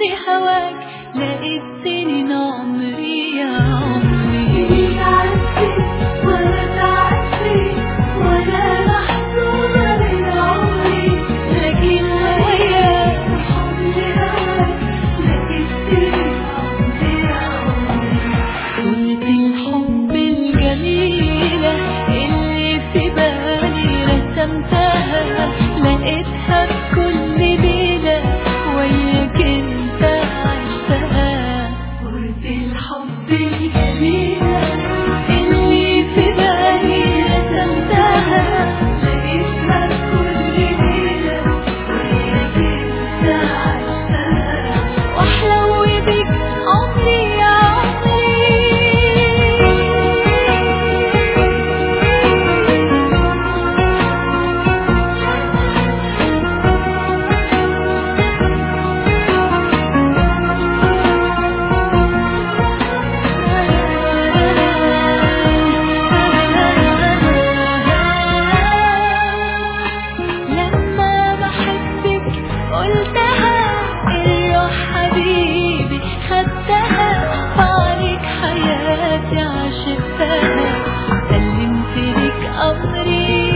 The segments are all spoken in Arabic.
بهواك لقيت سنين عمري يا عمري. تعبت ولا تعبت ولا لحظة من عمري، لكن وياك حب هواك لقيت سنين عمري يا عمري. صورة الحب الجميلة اللي في بالي رسمتها لقيتها في كل ليلة وياك انت عشتها. صورة الحب الجميلة اللي في بالي رسمتها لقيتها في كل ليلة وياك انت عشتها. واحلى بيك عمري يا لما بحبك قلتها الروح حبيبي خدتها وعليك حياتي عشقتها سلمت لك أمري.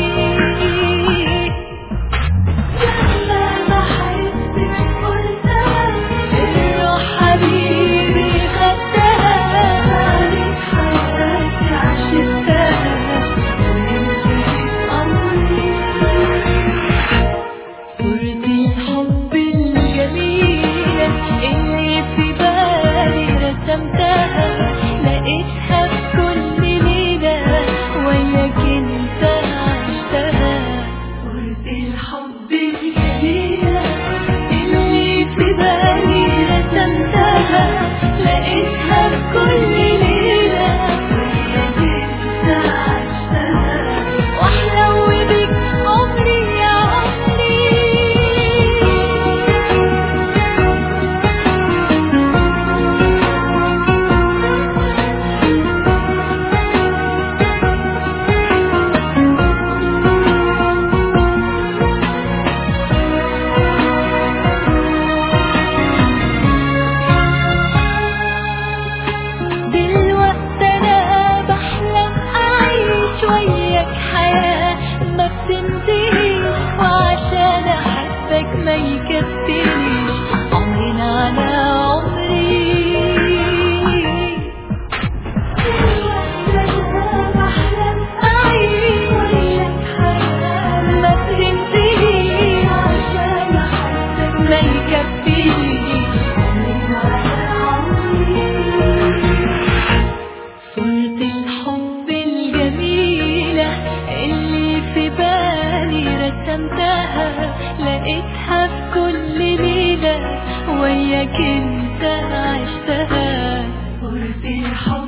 لما بحبك قلتها الروح حبيبي خدتها عليك حياتي عشقتها سلمت لك أمري. صورة الحب الجميلة اللي في بالي رسمتها لقيتها في كل ليلة وياك انت عشتها. صورة الحب الجميلة اللي في بالي رسمتها لقيتها في كل ليلة وياك انت عشتها. واحلى بيك عمري يا عمري. دلوقتي انا بحلم اعيش وياك حياة ما بتنتهيش وعشان احبك ما يكفينيش عمرنا على عمري. أنا بحلم أعيش وياك حياة ما بتنتهيش عشان أحبك ما يكفينيش على عمري. صورة الحب الجميلة اللي في بالي رسمتها لقيتها في كل ليلة وياك انت عشتها. صورة الحب